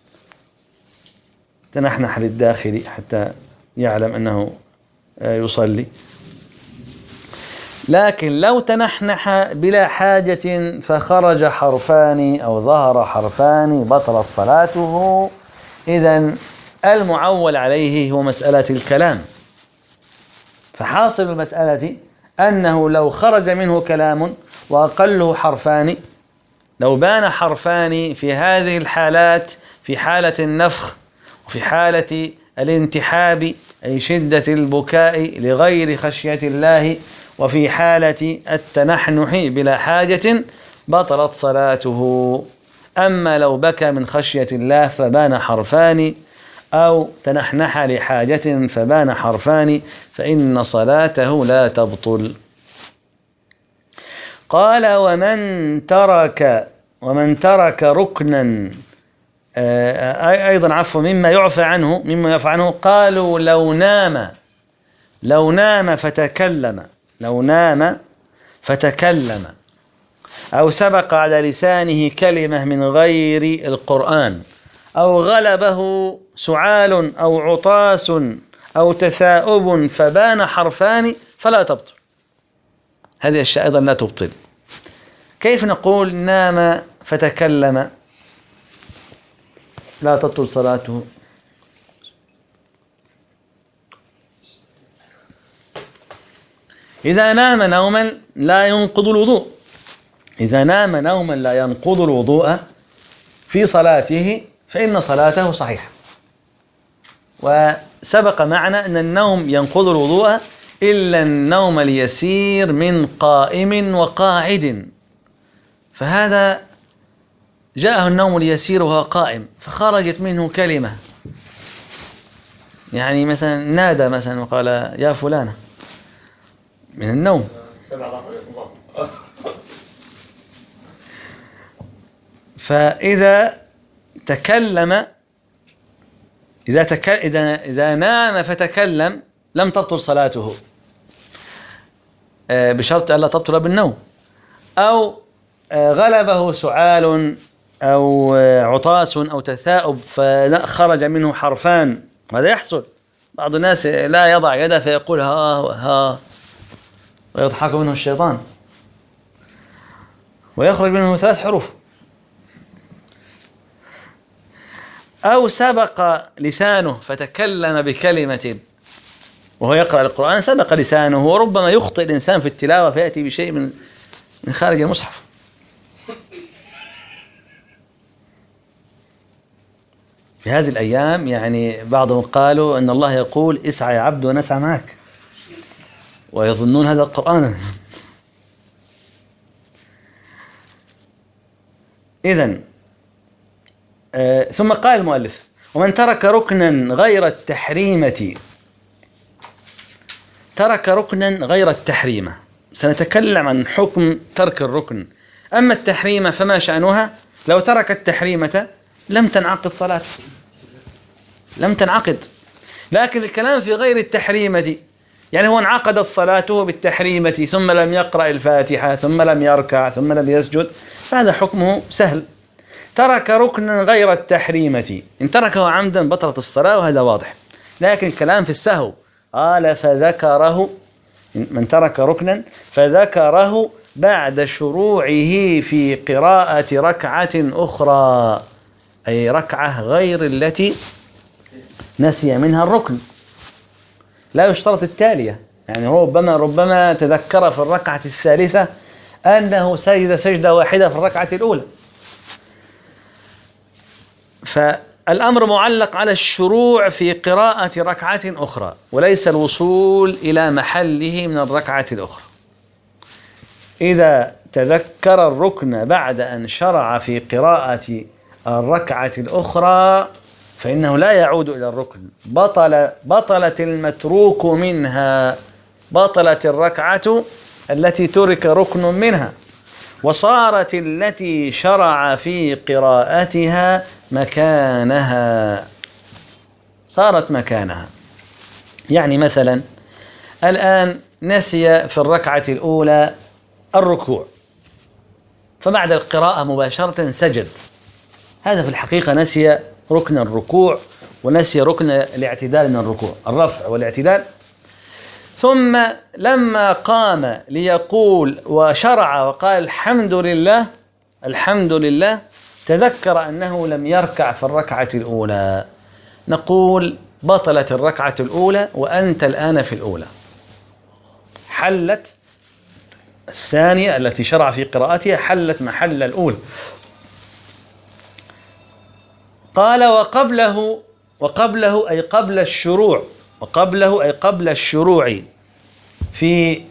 تنحنح للداخل حتى يعلم أنه يصلي. لكن لو تنحنح بلا حاجة فخرج حرفان أو ظهر حرفان بطلت صلاته. إذن المعول عليه هو مسألة الكلام. فحاصل المسألة أنه لو خرج منه كلام وأقله حرفان، لو بان حرفان في هذه الحالات، في حالة النفخ وفي حالة الانتحاب أي شدة البكاء لغير خشية الله، وفي حالة التنحنح بلا حاجة، بطلت صلاته. أما لو بكى من خشية الله فبان حرفان، أو تنحنح لحاجة فبان حرفان، فإن صلاته لا تبطل. قال: ومن ترك ومن ترك ركنا، أيضا عفوا مما يعفى عنه مما يعفى عنه قالوا لو نام لو نام فتكلم لو نام فتكلم أو سبق على لسانه كلمة من غير القرآن، أو غلبه سعال أو عطاس أو تثاؤب فبان حرفان فلا تبطل. هذه الأشياء أيضا لا تبطل. كيف نقول نام فتكلم لا تبطل صلاته؟ إذا نام نوما لا ينقض الوضوء إذا نام نوما لا ينقض الوضوء في صلاته فإن صلاته صحيحة. وسبق معنا أن النوم ينقض الوضوء إلا النوم اليسير من قائم وقاعد، فهذا جاءه النوم اليسير وهو قائم فخرجت منه كلمة، يعني مثلا نادى مثلا وقال يا فلانة من النوم، فإذا تكلم إذا تك... إذا إذا نام فتكلم لم تبطل صلاته بشرط ألا تبطل بالنوم. أو غلبه سعال أو عطاس أو تثاؤب فخرج منه حرفان، هذا يحصل. بعض الناس لا يضع يده فيقول ها ها ويضحك منه الشيطان ويخرج منه ثلاث حروف. أو سبق لسانه فتكلم بكلمة وهو يقرأ القرآن، سبق لسانه، وربما يخطئ الإنسان في التلاوة فيأتي بشيء من من خارج المصحف. في هذه الأيام يعني بعضهم قالوا أن الله يقول اسعى يا عبد ونسعى معك، ويظنون هذا القرآن. إذن آه ثم قال المؤلف: ومن ترك ركنا غير التحريمة، ترك ركنا غير التحريمة. سنتكلم عن حكم ترك الركن. أما التحريمة فما شأنها؟ لو ترك التحريمة لم تنعقد صلاته، لم تنعقد. لكن الكلام في غير التحريمة، يعني هو انعقدت صلاته بالتحريمة ثم لم يقرأ الفاتحة ثم لم يركع ثم لم يسجد، فهذا حكمه سهل. ترك ركنا غير التحريمة، إن تركه عمدا بطلت الصلاة، وهذا واضح. لكن الكلام في السهو، قال فذكره، من ترك ركنا فذكره بعد شروعه في قراءة ركعة أخرى، أي ركعة غير التي نسي منها الركن. لا يشترط التالية، يعني هو ربما ربما تذكر في الركعة الثالثة أنه سجد سجدة واحدة في الركعة الأولى، فالأمر معلق على الشروع في قراءة ركعة أخرى وليس الوصول إلى محله من الركعة الأخرى. إذا تذكر الركن بعد أن شرع في قراءة الركعة الأخرى فإنه لا يعود إلى الركن، بطل بطلت المتروك منها، بطلت الركعة التي ترك ركن منها، وصارت التي شرع في قراءتها مكانها، صارت مكانها. يعني مثلا الآن نسي في الركعة الأولى الركوع، فبعد القراءة مباشرة سجد، هذا في الحقيقة نسي ركن الركوع ونسي ركن الاعتدال من الركوع، الرفع والاعتدال. ثم لما قام ليقول وشرع وقال الحمد لله الحمد لله، تذكر أنه لم يركع في الركعة الأولى، نقول بطلت الركعة الأولى وأنت الآن في الأولى، حلت الثانية التي شرع في قراءتها، حلت محل الأولى. قال وقبله، وقبله أي قبل الشروع، وقبله أي قبل الشروع في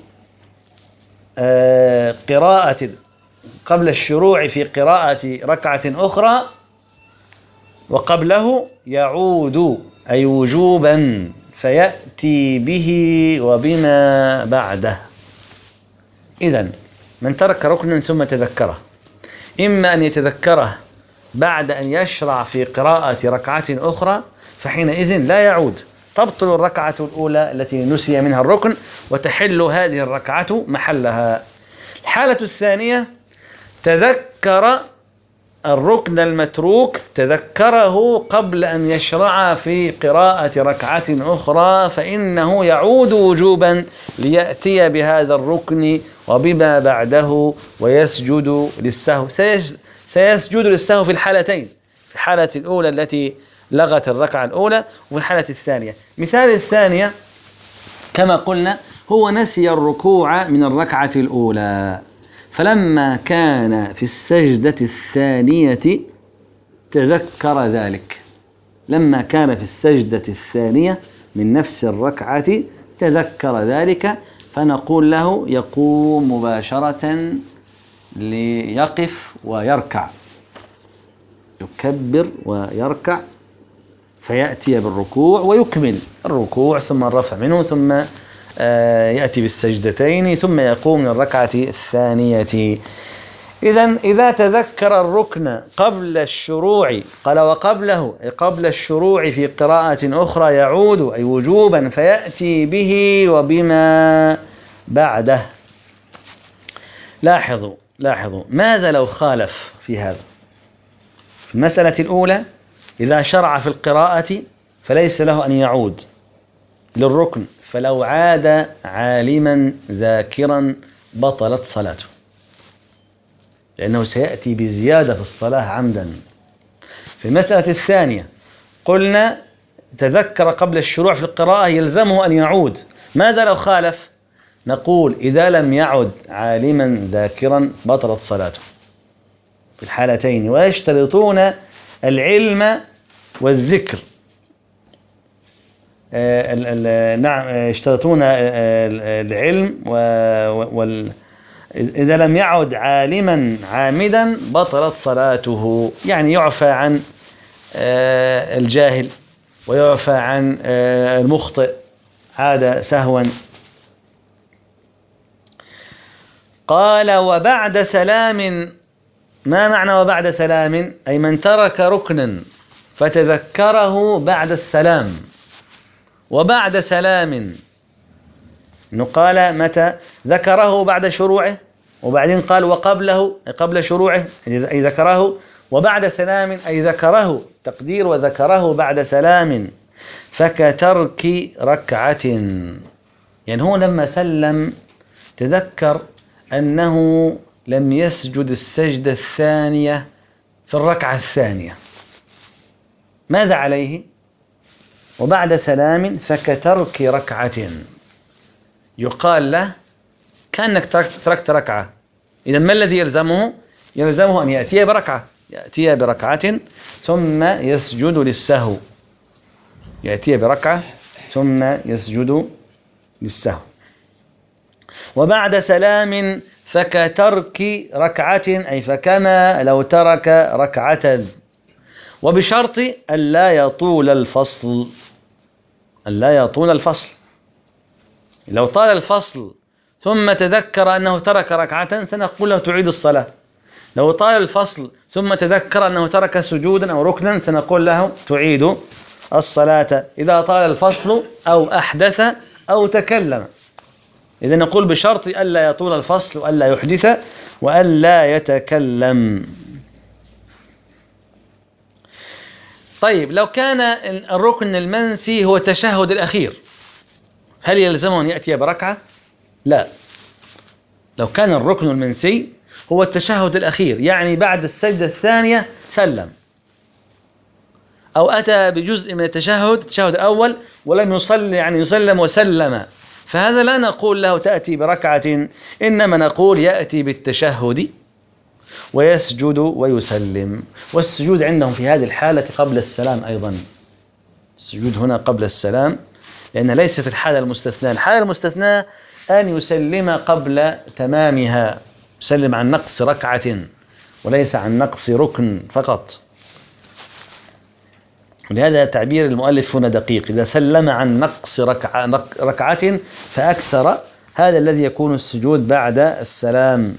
آه قراءة، قبل الشروع في قراءة ركعة أخرى، وقبله يعود أي وجوبا فيأتي به وبما بعده. إذن من ترك ركنا ثم تذكره، إما أن يتذكره بعد أن يشرع في قراءة ركعة أخرى، فحينئذ لا يعود، تبطل الركعة الأولى التي نسي منها الركن وتحل هذه الركعة محلها. الحالة الثانية تذكر الركن المتروك، تذكره قبل أن يشرع في قراءة ركعة أخرى، فإنه يعود وجوبا ليأتي بهذا الركن وبما بعده ويسجد للسهو. سيسجد للسهو في الحالتين، في الحالة الأولى التي لغت الركعة الأولى وفي الحالة الثانية. مثال الثانية كما قلنا هو نسي الركوع من الركعة الأولى، فلما كان في السجدة الثانية تذكر ذلك، لما كان في السجدة الثانية من نفس الركعة تذكر ذلك، فنقول له يقوم مباشرة ليقف ويركع، يكبر ويركع فيأتي بالركوع ويكمل الركوع ثم الرفع منه ثم يأتي بالسجدتين ثم يقوم من الركعة الثانية. إذن إذا تذكر الركن قبل الشروع، قال وقبله أي قبل الشروع في قراءة أخرى يعود أي وجوبا فيأتي به وبما بعده. لاحظوا لاحظوا ماذا لو خالف في هذا؟ في المسألة الأولى إذا شرع في القراءة فليس له أن يعود للركن، فلو عاد عالما ذاكرا بطلت صلاته، لأنه سيأتي بزيادة في الصلاة عمدا. في المسألة الثانية قلنا تذكر قبل الشروع في القراءة يلزمه أن يعود، ماذا لو خالف؟ نقول إذا لم يعد عالما ذاكرا بطلت صلاته في الحالتين، ويشترطون العلم والذكر نعم يشترطون العلم وال إذا لم يعد عالما عامدا بطلت صلاته، يعني يعفى عن الجاهل ويعفى عن المخطئ عاد سهوا. قال وبعد سلام، ما معنى وبعد سلام؟ أي من ترك ركنا فتذكره بعد السلام. وبعد سلام نقال متى ذكره بعد شروعه، وبعدين قال وقبله قبل شروعه أي ذكره، وبعد سلام أي ذكره تقدير وذكره بعد سلام. فكترك ركعة، يعني هو لما سلم تذكر أنه لم يسجد السجدة الثانية في الركعة الثانية، ماذا عليه؟ وبعد سلام فكترك ركعة، يقال له كأنك تركت ركعة. إذا ما الذي يلزمه؟ يلزمه أن يأتي بركعة، يأتي بركعة ثم يسجد للسهو، يأتي بركعة ثم يسجد للسهو. وبعد سلام فكترك ركعة أي فكما لو ترك ركعة، وبشرط ألا يطول الفصل، ألا يطول الفصل. لو طال الفصل ثم تذكر أنه ترك ركعة سنقول له تعيد الصلاة. لو طال الفصل ثم تذكر أنه ترك سجودا أو ركنا سنقول له تعيد الصلاة إذا طال الفصل أو أحدث أو تكلم. إذا نقول بشرط ألا يطول الفصل وألا يحدث وألا يتكلم. طيب لو كان الركن المنسي هو التشهد الأخير، هل يلزمه أن يأتي بركعة؟ لا. لو كان الركن المنسي هو التشهد الأخير، يعني بعد السجدة الثانية سلم أو أتى بجزء من التشهد التشهد الأول ولم يصلي، يعني يسلم وسلم، فهذا لا نقول له تأتي بركعة، إنما نقول يأتي بالتشهد ويسجد ويسلم. والسجود عندهم في هذه الحالة قبل السلام أيضا، السجود هنا قبل السلام، لأن ليست الحالة المستثناة. الحالة المستثناة أن يسلم قبل تمامها، يسلم عن نقص ركعة وليس عن نقص ركن فقط. ولهذا تعبير المؤلف هنا دقيق، إذا سلم عن نقص ركعة, ركعة فأكثر، هذا الذي يكون السجود بعد السلام.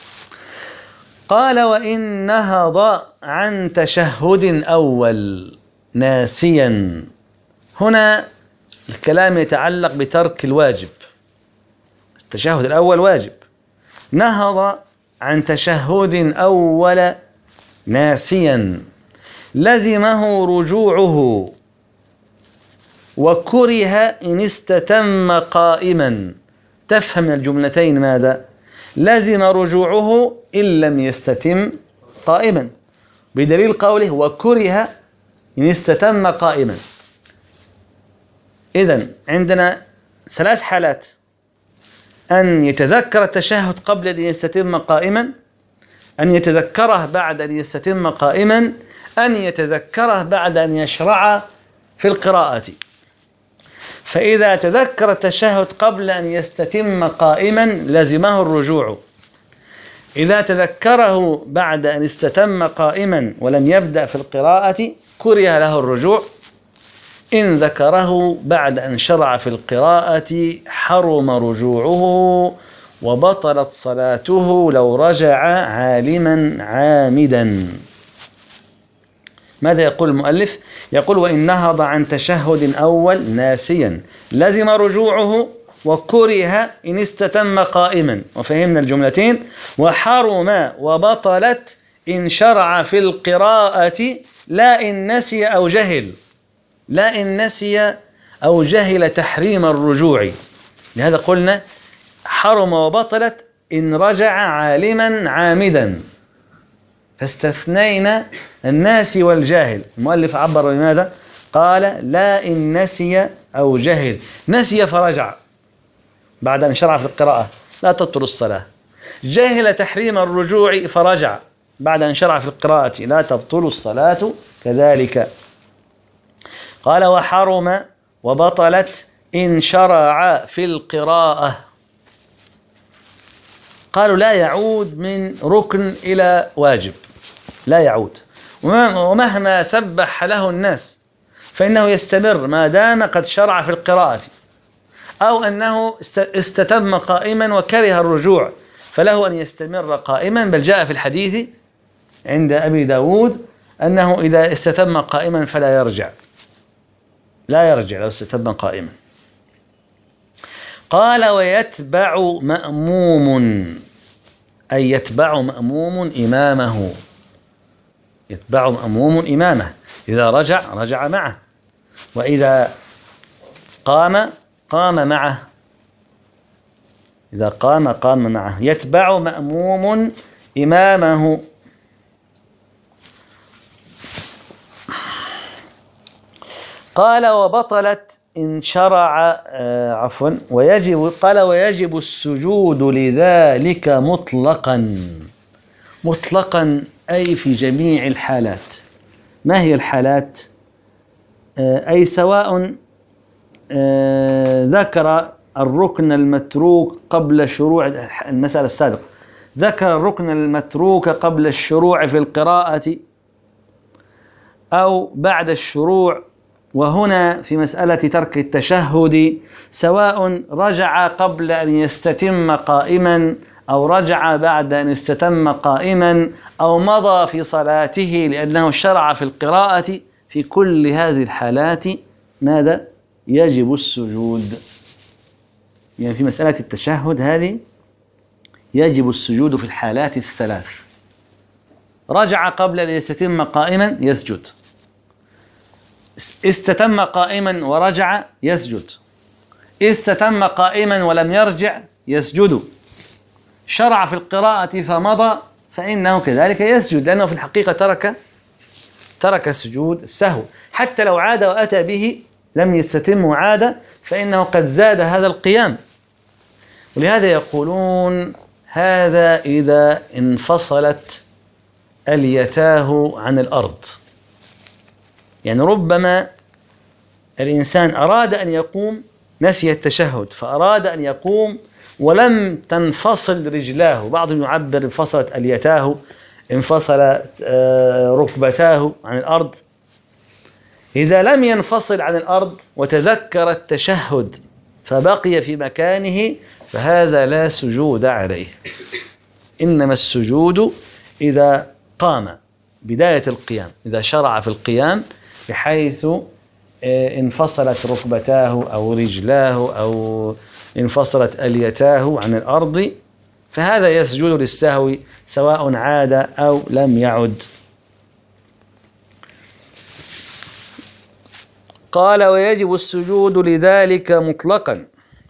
قال وإن نهض عن تشهد أول ناسيا، هنا الكلام يتعلق بترك الواجب، التشهد الأول واجب. نهض عن تشهد أول ناسيا لزمه رجوعه وكره إن استتم قائما. تفهم من الجملتين ماذا؟ لزم رجوعه إن لم يستتم قائما، بدليل قوله وكره إن استتم قائما. إذن عندنا ثلاث حالات: أن يتذكر التشهد قبل أن يستتم قائما، أن يتذكره بعد أن يستتم قائما، أن يتذكره بعد أن يشرع في القراءة. فإذا تذكر التشهد قبل أن يستتم قائما لزمه الرجوع، إذا تذكره بعد أن استتم قائما ولم يبدأ في القراءة كره له الرجوع. إن ذكره بعد أن شرع في القراءة حرم رجوعه وبطلت صلاته لو رجع عالما عامدا. ماذا يقول المؤلف؟ يقول وإن نهض عن تشهد أول ناسيا لزم رجوعه وكره إن استتم قائما. وفهمنا الجملتين. وحرم وبطلت إن شرع في القراءة لا إن نسي أو جهل، لا إن نسي أو جهل تحريم الرجوع. لهذا قلنا حرم وبطلت إن رجع عالما عامدا، فاستثنينا الناسي والجاهل. المؤلف عبر بماذا؟ قال لا إن نسي أو جهل. نسي فرجع بعد أن شرع في القراءة لا تبطل الصلاة. جهل تحريم الرجوع فرجع بعد أن شرع في القراءة لا تبطل الصلاة كذلك. قال وحرم وبطلت إن شرع في القراءة. قالوا لا يعود من ركن إلى واجب، لا يعود، ومهما سبح له الناس فإنه يستمر ما دام قد شرع في القراءة، أو أنه استتم قائما وكره الرجوع فله أن يستمر قائما، بل جاء في الحديث عند أبي داود أنه إذا استتم قائما فلا يرجع، لا يرجع لو استتم قائما. قال ويتبع مأموم، أي يتبع مأموم إمامه، يتبع مأموم إمامه، إذا رجع رجع معه، وإذا قام قام معه، إذا قام قام معه، يتبع مأموم إمامه. قال وبطلت إن شرع آه عفوا ويجب قال ويجب السجود لذلك مطلقا، مطلقا أي في جميع الحالات. ما هي الحالات؟ آه أي سواء آه ذكر الركن المتروك قبل شروع المسألة السابقة، ذكر الركن المتروك قبل الشروع في القراءة أو بعد الشروع، وهنا في مسألة ترك التشهد سواء رجع قبل أن يستتم قائما أو رجع بعد أن استتم قائما أو مضى في صلاته لأنه شرع في القراءة، في كل هذه الحالات ماذا؟ يجب السجود. يعني في مسألة التشهد هذه يجب السجود في الحالات الثلاث. رجع قبل أن يستتم قائما يسجد، استتم قائما ورجع يسجد، استتم قائما ولم يرجع يسجد، شرع في القراءة فمضى فإنه كذلك يسجد، لأنه في الحقيقة ترك ترك سجود السهو، حتى لو عاد وأتى به لم يستتم وعاد فإنه قد زاد هذا القيام. ولهذا يقولون هذا إذا انفصلت اليتاه عن الأرض. يعني ربما الإنسان أراد أن يقوم نسي التشهد فأراد أن يقوم ولم تنفصل رجلاه، بعضهم يعبر انفصلت اليتاه، انفصل ركبتاه عن الأرض. إذا لم ينفصل عن الأرض وتذكر التشهد فبقي في مكانه فهذا لا سجود عليه، إنما السجود إذا قام بداية القيام، إذا شرع في القيام بحيث انفصلت ركبتاه أو رجلاه أو انفصلت اليتاه عن الأرض فهذا يسجد للسهو سواء عاد أو لم يعد. قال ويجب السجود لذلك مطلقا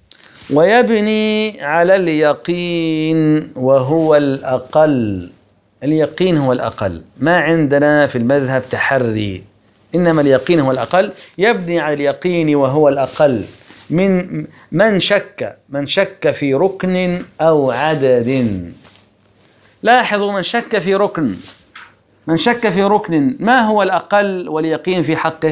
ويبني على اليقين وهو الأقل. اليقين هو الأقل، ما عندنا في المذهب تحري، إنما اليقين هو الأقل. يبني على اليقين وهو الأقل من من شك من شك في ركن أو عدد. لاحظوا، من شك في ركن من شك في ركن ما هو الأقل واليقين في حقه؟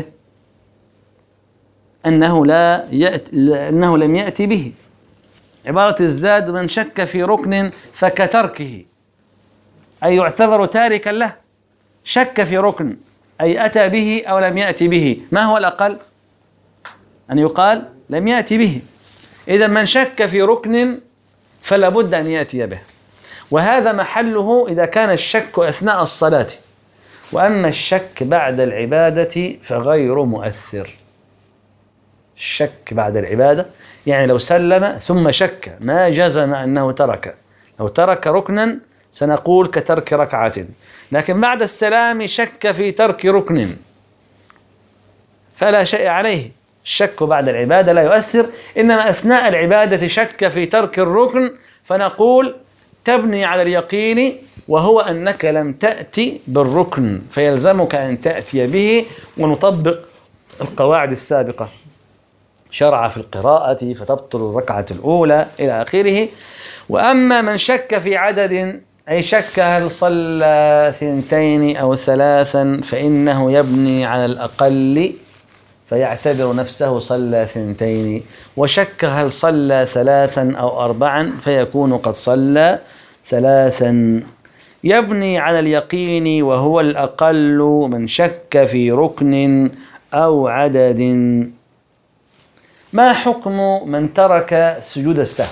أنه لا يأتي أنه لم يأتي به. عبارة الزاد من شك في ركن فكتركه، أي يعتبر تاركا له. شك في ركن أي أتى به أو لم يأتي به، ما هو الأقل؟ أن يقال لم يأتي به. إذا من شك في ركن فلا بد أن يأتي به، وهذا محله إذا كان الشك أثناء الصلاة. وأما الشك بعد العبادة فغير مؤثر. الشك بعد العبادة يعني لو سلم ثم شك ما جزم أنه ترك، لو ترك ركنا سنقول كترك ركعة، لكن بعد السلام شك في ترك ركن فلا شيء عليه. الشك بعد العبادة لا يؤثر، إنما أثناء العبادة شك في ترك الركن فنقول تبني على اليقين وهو أنك لم تأتي بالركن فيلزمك أن تأتي به، ونطبق القواعد السابقة. شرع في القراءة فتبطل الركعة الأولى إلى آخره. وأما من شك في عدد أي شك هل صلى ثنتين أو ثلاثا فإنه يبني على الأقل فيعتبر نفسه صلى ثنتين، وشك هل صلى ثلاثا أو أربعا فيكون قد صلى ثلاثا. يبني على اليقين وهو الأقل من شك في ركن أو عدد. ما حكم من ترك سجود السهو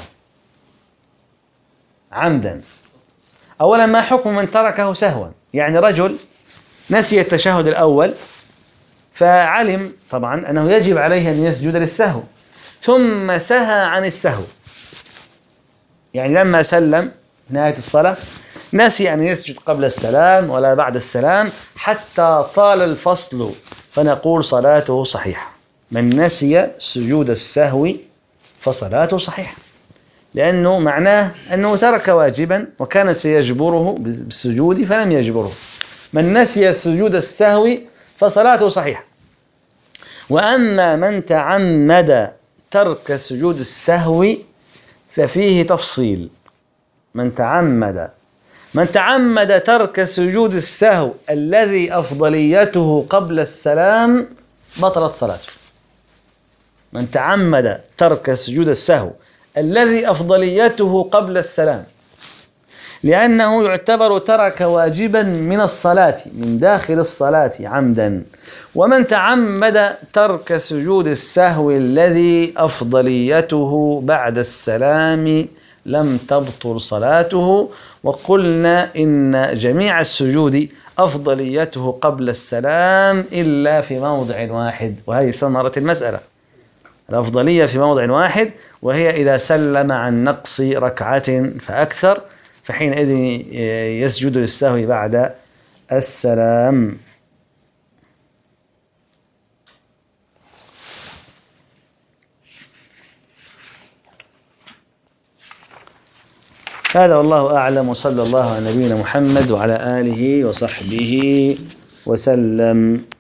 عمدا؟ أولا، ما حكم من تركه سهوا؟ يعني رجل نسي التشهد الأول فعلم طبعا أنه يجب عليه أن يسجد للسهو، ثم سهى عن السهو، يعني لما سلم نهاية الصلاة نسي أن يسجد قبل السلام ولا بعد السلام حتى طال الفصل، فنقول صلاته صحيحة. من نسي سجود السهو فصلاته صحيحة، لأنه معناه أنه ترك واجبا وكان سيجبره بالسجود فلم يجبره. من نسي سجود السهو فصلاته صحيحة. وأما من تعمد ترك سجود السهو ففيه تفصيل. من تعمد من تعمد ترك سجود السهو الذي أفضليته قبل السلام بطلت صلاته. من تعمد ترك سجود السهو الذي أفضليته قبل السلام، لأنه يعتبر ترك واجبا من الصلاة من داخل الصلاة عمدا. ومن تعمد ترك سجود السهو الذي أفضليته بعد السلام لم تبطل صلاته. وقلنا إن جميع السجود أفضليته قبل السلام إلا في موضع واحد، وهذه ثمرة المسألة. الأفضلية في موضع واحد، وهي إذا سلم عن نقص ركعة فأكثر، فحينئذ يسجد للسهو بعد السلام. هذا والله أعلم، وصلى الله على نبينا محمد وعلى آله وصحبه وسلم.